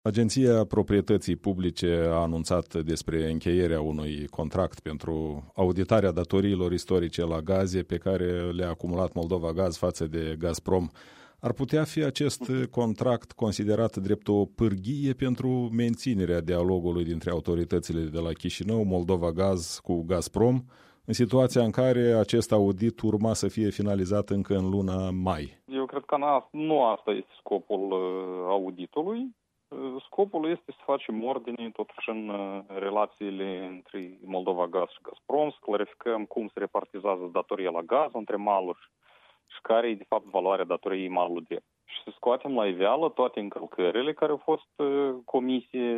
Agenția Proprietății Publice a anunțat despre încheierea unui contract pentru auditarea datoriilor istorice la gaze pe care le-a acumulat Moldova Gaz față de Gazprom. Ar putea fi acest contract considerat drept o pârghie pentru menținerea dialogului dintre autoritățile de la Chișinău, Moldova Gaz cu Gazprom, în situația în care acest audit urma să fie finalizat încă în luna mai? Eu cred că nu asta este scopul auditului. Scopul este să facem ordine totuși în relațiile între Moldova Gaz și Gazprom, să clarificăm cum se repartizează datoria la gaz între maluri și care e de fapt valoarea datoriei malului drept. Și să scoatem la iveală toate încălcările care au fost comise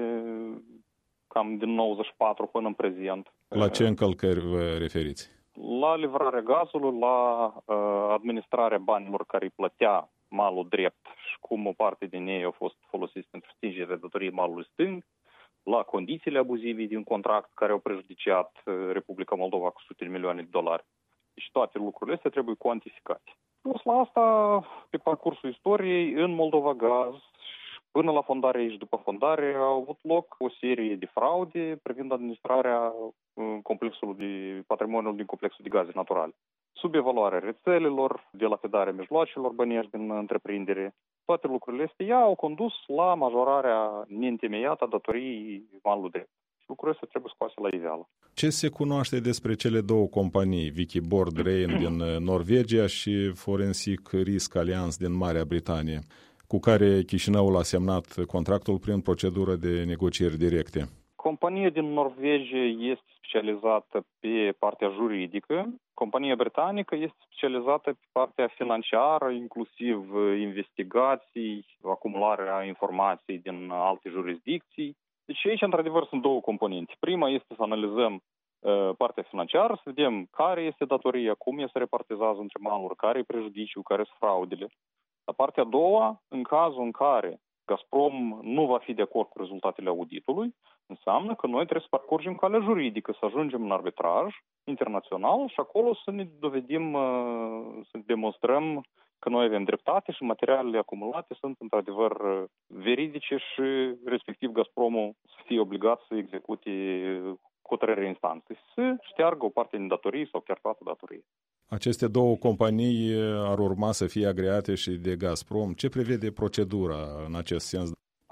cam din 94 până în prezent. La ce încălcări vă referiți? La livrarea gazului, la administrarea banilor care îi plătea malul drept și cum o parte din ei au fost folosiți pentru stingerea datoriei malului stâng, la condițiile abuzive din contract care au prejudiciat Republica Moldova cu sute de milioane de dolari. Deci toate lucrurile astea trebuie cuantificate. Plus la asta, pe parcursul istoriei, în Moldova Gaz, până la fondare și după fondare, au avut loc o serie de fraude privind administrarea patrimoniului din complexul de gaze naturale. Subevaluarea rețelelor, dilapidarea mijloacelor bănești din întreprindere, toate lucrurile astea au condus la majorarea neîntemeiată a datoriei malului drept. Lucrurile astea trebuie scoase la iveală. Ce se cunoaște despre cele două companii, Wikiboard Rain din Norvegia și Forensic Risk Alliance din Marea Britanie, cu care Chișinăul a semnat contractul prin procedură de negocieri directe? Compania din Norvegia este specializată pe partea juridică. Compania britanică este specializată pe partea financiară, inclusiv investigații, acumularea informației din alte jurisdicții. Deci aici, într-adevăr, sunt două componente. Prima este să analizăm partea financiară, să vedem care este datoria, cum ea se repartizează între maluri, care e prejudiciu, care sunt fraudele. La partea a doua, în cazul în care Gazprom nu va fi de acord cu rezultatele auditului, înseamnă că noi trebuie să parcurgem calea juridică, să ajungem în arbitraj internațional și acolo să ne dovedim, să demonstrăm că noi avem dreptate și materialele acumulate sunt într-adevăr veridice și respectiv Gazpromul să fie obligat să execute hotărârea instanței, să șteargă o parte din datorii sau chiar toată datorie. Aceste două companii ar urma să fie agreate și de Gazprom. Ce prevede procedura în acest sens?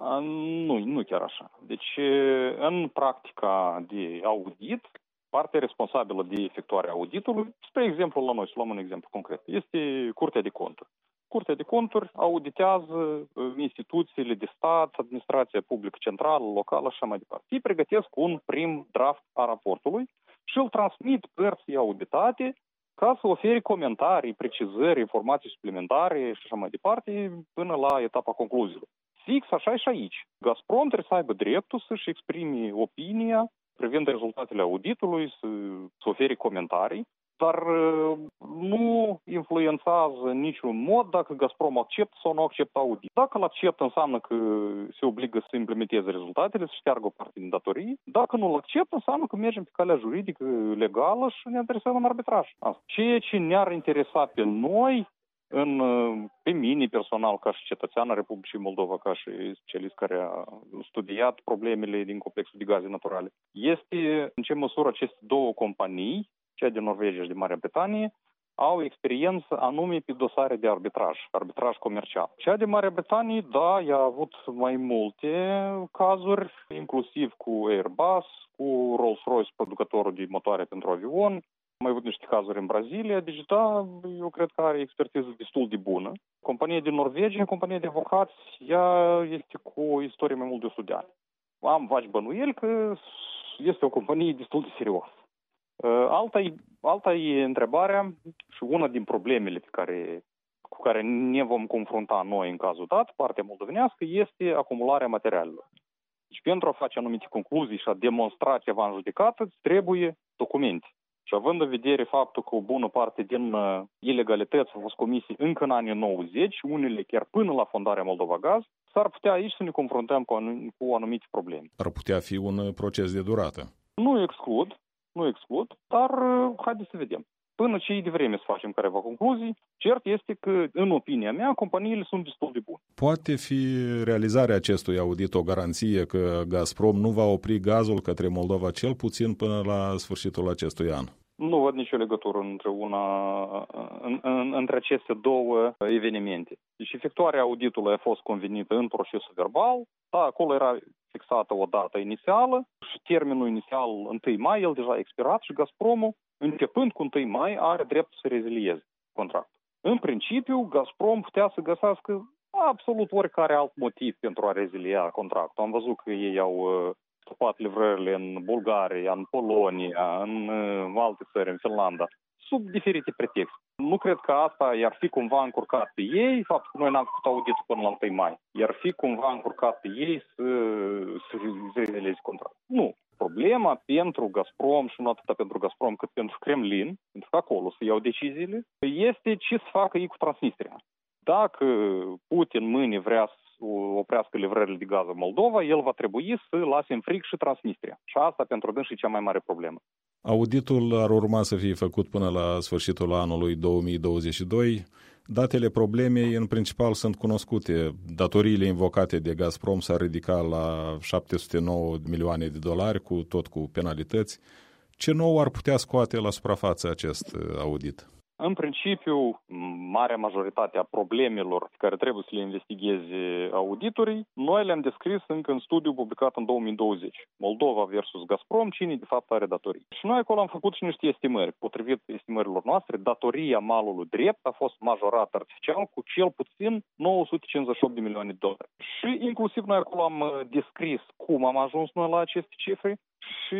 Nu chiar așa. Deci, în practica de audit, partea responsabilă de efectuarea auditului, spre exemplu la noi, să luăm un exemplu concret, este Curtea de Conturi. Curtea de Conturi auditează instituțiile de stat, administrația publică centrală, locală și așa mai departe. Ei pregătesc un prim draft a raportului și îl transmit părții auditate ca să ofere comentarii, precizări, informații suplimentare și așa mai departe până la etapa concluziilor. Fix așa și aici. Gazprom trebuie să aibă dreptul să-și exprime opinia privind rezultatele auditului, să ofere comentarii, dar nu influențează în niciun mod dacă Gazprom acceptă sau nu acceptă audit. Dacă îl acceptă, înseamnă că se obligă să implementeze rezultatele, să șteargă o parte din datorii. Dacă nu îl acceptă, înseamnă că mergem pe calea juridică legală și ne adresăm în arbitraj. Ceea ce ne-ar interesa pe noi, pe mine personal, ca și cetățean al Republicii Moldova, ca și specialist care a studiat problemele din complexul de gaze naturale, este în ce măsură aceste două companii, cea din Norvegia și din Marea Britanie, au experiență anume pe dosare de arbitraj comercial. Cea din Marea Britanie, da, ea a avut mai multe cazuri, inclusiv cu Airbus, cu Rolls-Royce, producătorul de motoare pentru avion. Am mai avut niște cazuri în Brazilia, deci da, eu cred că are expertiză destul de bună. Compania din Norvegia, compania de avocați, ea este cu o istorie mai mult de 100 de ani. Am vaci bănuieli că este o companie destul de serioasă. Alta e întrebarea și una din problemele cu care ne vom confrunta noi în cazul dat, partea moldovenească, este acumularea materialelor. Deci pentru a face anumite concluzii și a demonstra ceva în judecată, trebuie documente. Și având în vedere faptul că o bună parte din ilegalități au fost comise încă în anii 90, unele chiar până la fondarea Moldova Gaz, s-ar putea aici să ne confruntăm cu anumite probleme. Ar putea fi un proces de durată. Nu exclud, dar haideți să vedem. până ce e devreme să facem careva concluzii. Cert este că, în opinia mea, companiile sunt destul de bune. Poate fi realizarea acestui audit o garanție că Gazprom nu va opri gazul către Moldova cel puțin până la sfârșitul acestui an? Nu văd nicio legătură între aceste două evenimente. Deci efectuarea auditului a fost convenită în procesul verbal, da, acolo era fixată o dată inițială și termenul inițial 1 mai, el deja a expirat și Gazpromul, începând cu 1 mai, are dreptul să rezilieze contractul. În principiu, Gazprom putea să găsească absolut oricare alt motiv pentru a rezilia contractul. Am văzut că ei au stopat livrările în Bulgaria, în Polonia, în alte țări, în Finlanda, sub diferite pretexte. Nu cred că asta i-ar fi cumva încurcat pe ei, faptul că noi n-am făcut auditul până la 1 mai. I-ar fi cumva încurcat pe ei să rezilieze contractul. Nu. Problema pentru Gazprom și nu atât pentru Gazprom cât pentru Kremlin, pentru că acolo să iau deciziile, este ce să facă ei cu Transnistria. Dacă Putin mâine vrea să oprească livrările de gaz în Moldova, el va trebui să lase în frig și Transnistria. Și asta pentru dâns și cea mai mare problemă. Auditul ar urma să fie făcut până la sfârșitul anului 2022. Datele problemei în principal sunt cunoscute. Datoriile invocate de Gazprom s-ar ridica la 709 milioane de dolari, cu penalități. Ce nou ar putea scoate la suprafață acest audit? În principiu, marea majoritate a problemelor care trebuie să le investigheze auditorii, noi le-am descris încă în studiu publicat în 2020. Moldova versus Gazprom, cine de fapt are datorii. Și noi acolo am făcut și niște estimări. Potrivit estimărilor noastre, datoria malului drept a fost majorată artificial cu cel puțin 958 de milioane de dolari. Și inclusiv noi acolo am descris cum am ajuns noi la aceste cifre și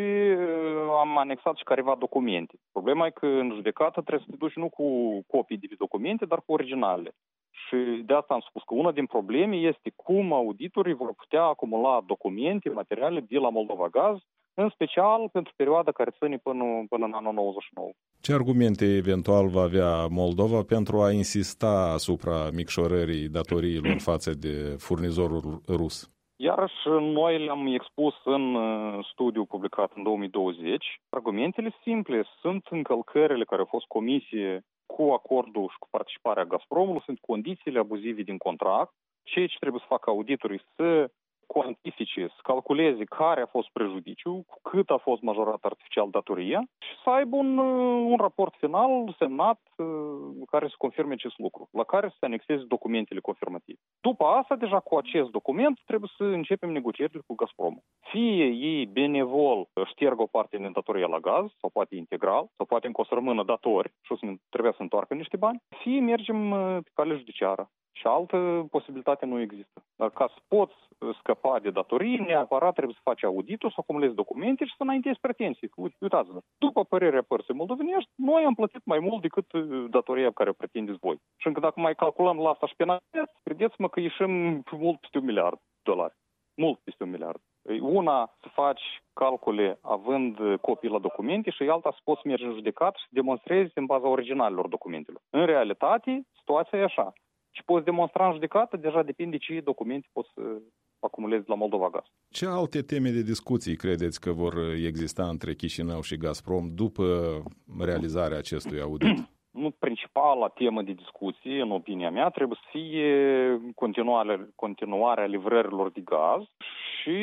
am anexat și careva documente. Problema e că în judecată trebuie să te duci nu cu copii de documente, dar cu originale. Și de asta am spus că una din probleme este cum auditorii vor putea acumula documente, materiale de la Moldova Gaz, în special pentru perioada care ține până în anul 99. Ce argumente eventual va avea Moldova pentru a insista asupra micșorării datoriilor față de furnizorul rus? Iarăși, noi le-am expus în studiu publicat în 2020. Argumentele simple sunt încălcările care au fost comise cu acordul și cu participarea Gazpromului, sunt condițiile abuzive din contract, ceea ce trebuie să facă auditorii să cuantifice, să calculeze care a fost prejudiciul, cu cât a fost majorat artificial datoria și să aibă un raport final semnat care să confirme acest lucru, la care să se anexeze documentele confirmative. După asta, deja cu acest document, trebuie să începem negocierile cu Gazprom. Fie ei benevol șterg o parte din datoria la gaz, sau poate integral, sau poate încă o să rămână datori și trebuie să întoarcă niște bani, fie mergem pe cale judiciară. Și altă posibilitate nu există. Dar ca să poți scăpa de datorii, neapărat trebuie să faci auditul, să acumulezi documente și să înaintezi pretenții. Uitați-vă, după părerea părții moldovenești, noi am plătit mai mult decât datoria pe care o pretindeți voi. Și încă dacă mai calculăm la asta și penalități, credeți-mă că ieșim mult peste $1 miliard. Mult peste $1 miliard. Una să faci calcule având copii la documente și alta să poți merge în judecat și să demonstrezi în baza originalelor documentelor. În realitate, situația e așa. Și poți demonstra în judecată, deja depinde ce documente poți să acumulezi la Moldova Gaz. Ce alte teme de discuții credeți că vor exista între Chișinău și Gazprom după realizarea acestui audit? Principala temă de discuție, în opinia mea, trebuie să fie continuarea livrărilor de gaz și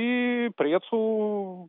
prețul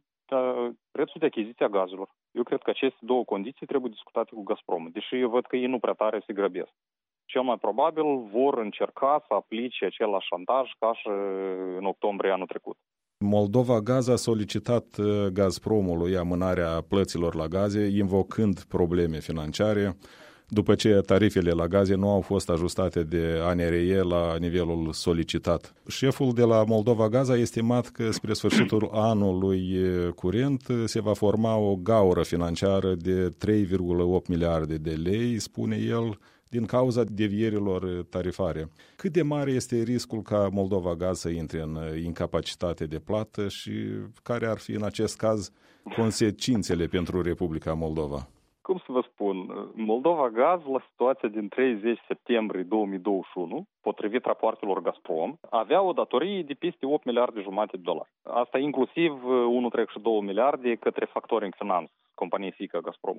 de achiziție a gazelor. Eu cred că aceste două condiții trebuie discutate cu Gazprom, deși eu văd că ei nu prea tare se grăbesc. Cel mai probabil vor încerca să aplice același șantaj ca și în octombrie anul trecut. Moldova Gaz a solicitat Gazpromului amânarea plăților la gaze, invocând probleme financiare, după ce tarifele la gaze nu au fost ajustate de ANRE la nivelul solicitat. Șeful de la Moldova Gaz a estimat că spre sfârșitul anului curent se va forma o gaură financiară de 3,8 miliarde de lei, spune el, din cauza devierilor tarifare. Cât de mare este riscul ca Moldova Gaz să intre în incapacitate de plată și care ar fi în acest caz consecințele pentru Republica Moldova? Cum să vă spun, Moldova Gaz, la situația din 30 septembrie 2021, potrivit rapoartelor Gazprom, avea o datorie de peste 8 miliarde jumate de dolari. Asta inclusiv 1,2 miliarde către Factoring Finance, companie fiică Gazpromului.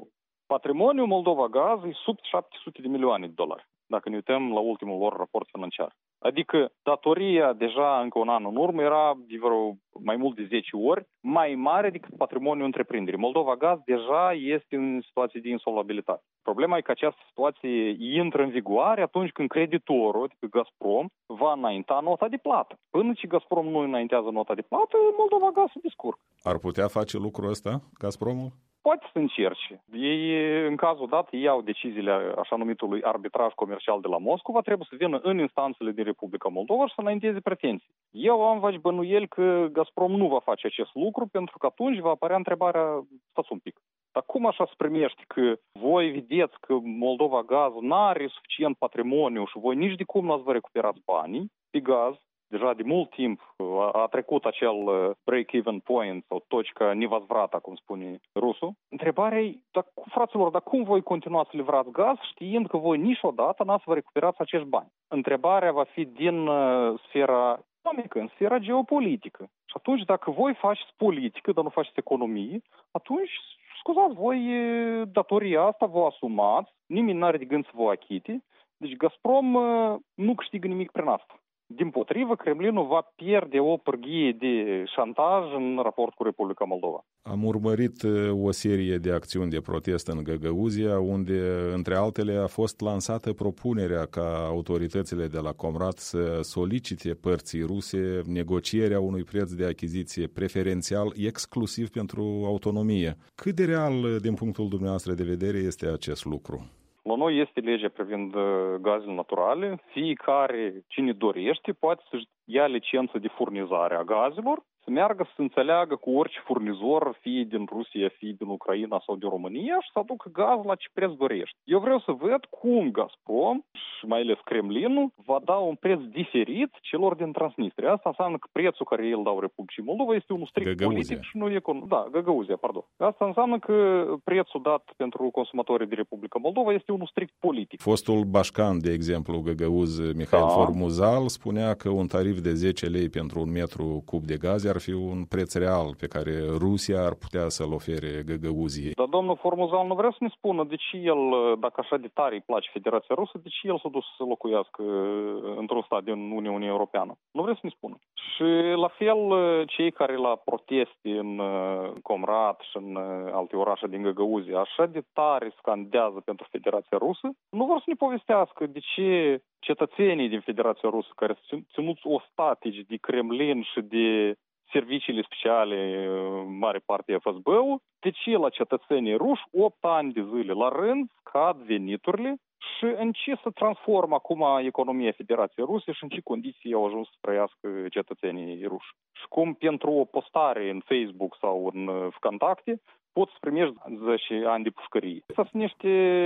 Patrimoniul Moldova Gaz e sub 700 de milioane de dolari, dacă ne uităm la ultimul lor raport financiar. Adică datoria deja încă un an în urmă era de vreo mai mult de 10 ori mai mare decât patrimoniul întreprinderii. Moldova Gaz deja este în situație de insolvabilitate. Problema e că această situație intră în vigoare atunci când creditorul, adică Gazprom, va înainta nota de plată. Până ce Gazprom nu înaintează nota de plată, Moldova Gaz se descurcă. Ar putea face lucrul ăsta, Gazpromul? Poate să încerce. Ei, în cazul dat, iau deciziile așa numitului arbitraj comercial de la Moscova, trebuie să vină în instanțele din Republica Moldova și să înainteze pretenții. Eu am vaci bănuieli că Gazprom nu va face acest lucru, pentru că atunci va apărea întrebarea, stați un pic, dar cum așa se primește că voi vedeți că Moldova Gaz n-are suficient patrimoniu și voi nici de cum nu ați vă recuperați banii pe gaz? Deja de mult timp a trecut acel break-even point sau точка невозврата, cum spune rusul. Întrebarea e, fraților, dar cum voi continua să livrați gaz știind că voi niciodată n-ați vă recuperați acești bani? Întrebarea va fi din sfera economică, în sfera geopolitică. Și atunci, dacă voi faceți politică, dar nu faceți economie, atunci, scuzați, voi datoria asta vă asumați, nimeni n-are de gând să vă achite, deci Gazprom nu câștigă nimic prin asta. Dimpotrivă, Kremlinul va pierde o pârghie de șantaj în raport cu Republica Moldova. Am urmărit o serie de acțiuni de protest în Găgăuzia, unde, între altele, a fost lansată propunerea ca autoritățile de la Comrat să solicite părții ruse negocierea unui preț de achiziție preferențial exclusiv pentru autonomie. Cât de real, din punctul dumneavoastră de vedere, este acest lucru? La noi este legea privind gazele naturale. Fiecare, cine dorește, poate să-și ia licență de furnizare a gazelor, să meargă să înțeleagă cu orice furnizor, fie din Rusia, fie din Ucraina sau din România, și să aducă gaz la ce preț dorește. Eu vreau să văd cum Gazprom și mai ales Kremlinul va da un preț diferit celor din Transnistria. Asta înseamnă că prețul care îl dau Republicii Moldova este unul strict politic și nu economic. Da, Găgăuzia, pardon. Asta înseamnă că prețul dat pentru consumatorii de Republica Moldova este unul strict politic. Fostul bașcan, de exemplu, Găgăuz Mihail Formuzal, spunea că un tarif de 10 lei pentru un metru cub de gaze ar fi un preț real pe care Rusia ar putea să-l ofere Găgăuziei. Dar domnul Formuzal nu vrea să ne spună de ce el, dacă așa de tare îi place Federația Rusă, de ce el s-a dus să locuiască într-un stat din Uniunea Europeană. Nu vrea să ne spună. Și la fel, cei care la proteste în Comrat și în alte orașe din Găgăuzia așa de tare scandează pentru Federația Rusă, nu vor să ne povestească de ce cetățenii din Federația Rusă care sunt ținuți ostatici de Kremlin și de serviciile speciale, mare parte FSB-ul, de ce la cetățenii ruși 8 ani de zile la rând scad veniturile și în ce se transformă acum economia Federației Ruse și în ce condiții au ajuns să trăiască cetățenii ruși. Și cum pentru o postare în Facebook sau în Vkontakte poți să primești 10 ani de pușcărie. Asta sunt niște,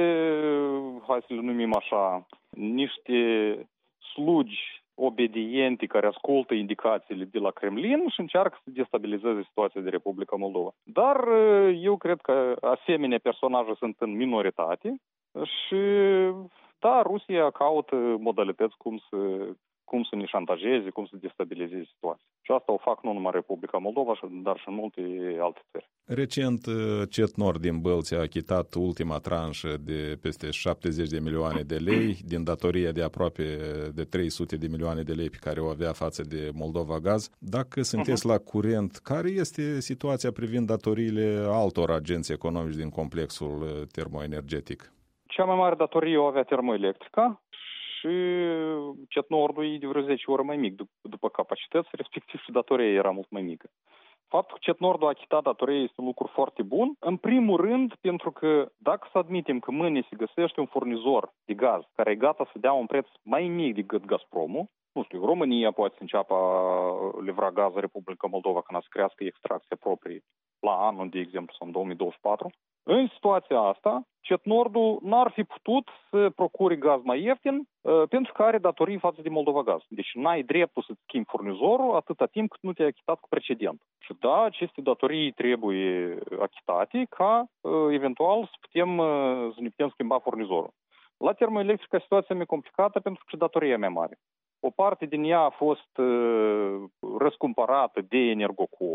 hai să le numim așa, niște slugi obediente care ascultă indicațiile de la Kremlin și încearcă să destabilizeze situația de Republica Moldova. Dar eu cred că asemenea personaje sunt în minoritate și da, Rusia caută modalități cum să ne șantajeze, cum să destabilizeze situația. Și asta o fac nu numai Republica Moldova, dar și în multe alte țări. Recent, Cetnor din Bălți a achitat ultima tranșă de peste 70 de milioane de lei din datoria de aproape de 300 de milioane de lei pe care o avea față de Moldova Gaz. Dacă sunteți la curent, care este situația privind datoriile altor agenți economici din complexul termoenergetic? Cea mai mare datorie o avea Termoelectrica și Cetnordul e de vreo 10 ori mai mic după capacități, respectiv și datoria era mult mai mică. Faptul că Cetnordul a achitat datoria este un lucru foarte bun. În primul rând, pentru că dacă să admitem că mâine se găsește un furnizor de gaz care e gata să dea un preț mai mic decât Gazpromul, nu știu, România poate să înceapă livra gaz în Republica Moldova când să crească extracția proprie la anul, de exemplu, sau în 2024. În situația asta, Cetnordul n-ar fi putut să procure gaz mai ieftin pentru că are datorii față de Moldova Gaz. Deci n-ai dreptul să-ți schimbi furnizorul atâta timp cât nu te-ai achitat cu precedent. Și da, aceste datorii trebuie achitate ca eventual să ne putem schimba furnizorul. La Termoelectrica situația e complicată pentru că și datoria e mai mare. O parte din ea a fost răscumpărată de Energocom,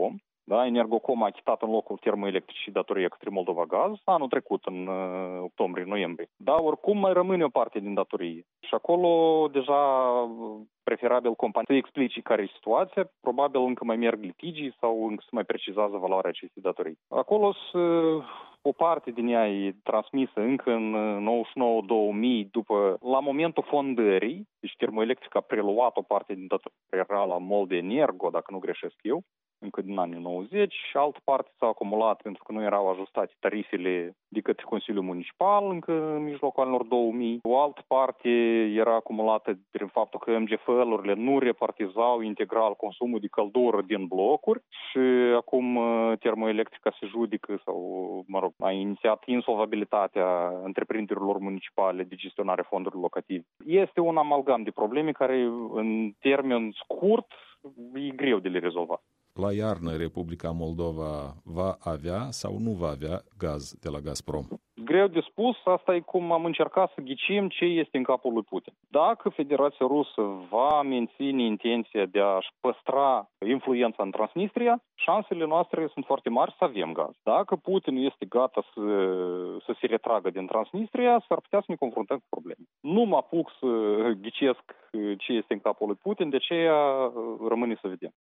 Da? Energocom a achitat în locul termoelectricii datoria către Moldova Gaz anul trecut, în octombrie-noiembrie. Dar oricum mai rămâne o parte din datorie. Și acolo deja preferabil companii să explice care e situația, probabil încă mai merg litigii sau încă se mai precizează valoarea acestei datorii. Acolo o parte din ea e transmisă încă în 99-2000 la momentul fondării, deci Termoelectrica a preluat o parte din datoria era la Moldenergo, dacă nu greșesc eu, încă din anii 90 și altă parte s-a acumulat pentru că nu erau ajustate tarifele de către Consiliul Municipal încă în mijlocul anilor 2000. O altă parte era acumulată prin faptul că MGFL-urile nu repartizau integral consumul de căldură din blocuri și acum Termoelectrica se judică sau, a inițiat insolvabilitatea întreprinderilor municipale de gestionare fondurilor locative. Este un amalgam de probleme care în termen scurt e greu de le rezolva. La iarnă, Republica Moldova va avea sau nu va avea gaz de la Gazprom? Greu de spus, asta e cum am încercat să ghicim ce este în capul lui Putin. Dacă Federația Rusă va menține intenția de a-și păstra influența în Transnistria, șansele noastre sunt foarte mari să avem gaz. Dacă Putin este gata să se retragă din Transnistria, s-ar putea să ne confruntăm cu probleme. Nu mă apuc să ghicesc ce este în capul lui Putin, de aceea rămâne să vedem.